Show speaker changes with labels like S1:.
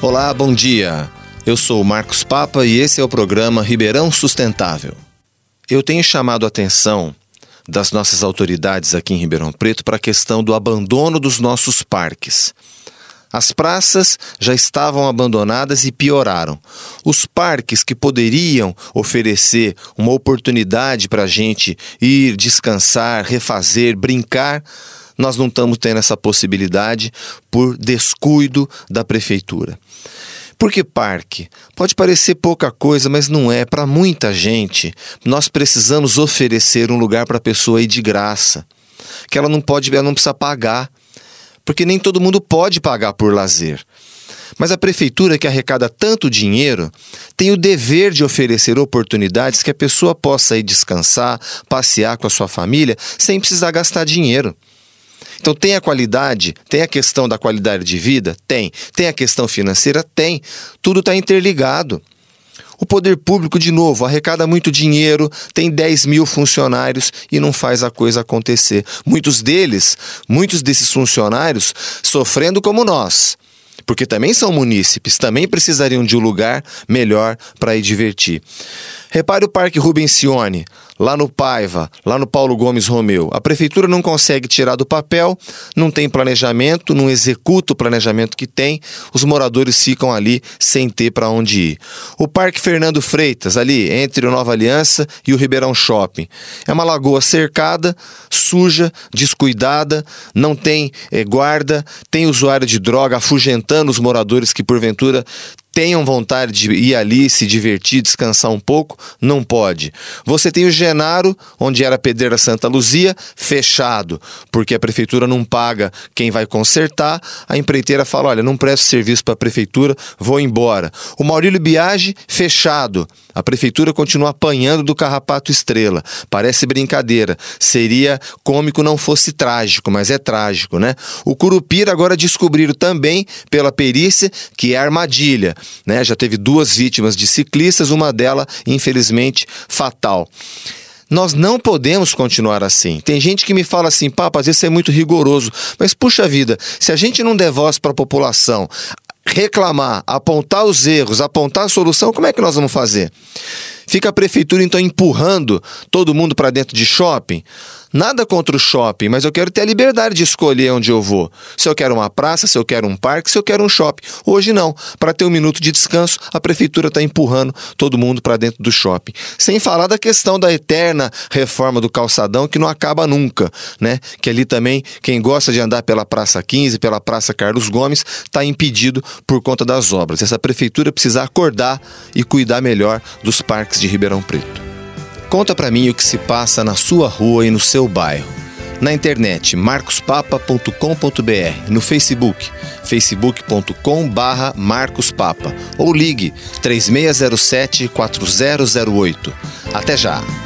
S1: Olá, bom dia. Eu sou o Marcos Papa e esse é o programa Ribeirão Sustentável. Eu tenho chamado a atenção das nossas autoridades aqui em Ribeirão Preto para a questão do abandono dos nossos parques. As praças já estavam abandonadas e pioraram. Os parques que poderiam oferecer uma oportunidade para a gente ir descansar, refazer, brincar, nós não estamos tendo essa possibilidade por descuido da prefeitura. Porque parque pode parecer pouca coisa, mas não é. Para muita gente, nós precisamos oferecer um lugar para a pessoa ir de graça, que ela não precisa pagar, porque nem todo mundo pode pagar por lazer. Mas a prefeitura, que arrecada tanto dinheiro, tem o dever de oferecer oportunidades que a pessoa possa ir descansar, passear com a sua família, sem precisar gastar dinheiro. Então tem a qualidade, tem a questão da qualidade de vida? Tem. Tem a questão financeira? Tem. Tudo está interligado. O poder público, de novo, arrecada muito dinheiro, tem 10 mil funcionários e não faz a coisa acontecer. Muitos desses funcionários sofrendo como nós, porque também são munícipes, também precisariam de um lugar melhor para ir divertir. Repare o Parque Rubensione, lá no Paiva, lá no Paulo Gomes Romeu. A prefeitura não consegue tirar do papel, não tem planejamento, não executa o planejamento que tem, os moradores ficam ali sem ter para onde ir. O Parque Fernando Freitas, ali entre o Nova Aliança e o Ribeirão Shopping. É uma lagoa cercada, suja, descuidada, não tem guarda, tem usuário de droga afugentando os moradores que porventura tenham vontade de ir ali, se divertir, descansar um pouco, não pode. Você tem o Genaro, onde era a Pedreira Santa Luzia, fechado, porque a prefeitura não paga quem vai consertar, a empreiteira fala, olha, não presto serviço para a prefeitura, vou embora. O Maurílio Biagi, fechado, a prefeitura continua apanhando do Carrapato Estrela. Parece brincadeira, seria cômico não fosse trágico, mas é trágico, né? O Curupira agora descobriram também, pela perícia, que é armadilha. Já teve 2 vítimas de ciclistas, uma delas, infelizmente, fatal. Nós não podemos continuar assim. Tem gente que me fala assim, Papa, às vezes você é muito rigoroso. Mas, puxa vida, se a gente não der voz para a população, reclamar, apontar os erros, apontar a solução, como é que nós vamos fazer? Fica a prefeitura, então, empurrando todo mundo para dentro de shopping? Nada contra o shopping, mas eu quero ter a liberdade de escolher onde eu vou. Se eu quero uma praça, se eu quero um parque, se eu quero um shopping. Hoje não. Para ter um minuto de descanso, a prefeitura está empurrando todo mundo para dentro do shopping. Sem falar da questão da eterna reforma do calçadão, que não acaba nunca, né? Que ali também, quem gosta de andar pela Praça 15, pela Praça Carlos Gomes, está impedido por conta das obras. Essa prefeitura precisa acordar e cuidar melhor dos parques de Ribeirão Preto. Conta pra mim o que se passa na sua rua e no seu bairro. Na internet, marcospapa.com.br, no Facebook, facebook.com/marcospapa ou ligue 3607-4008. Até já!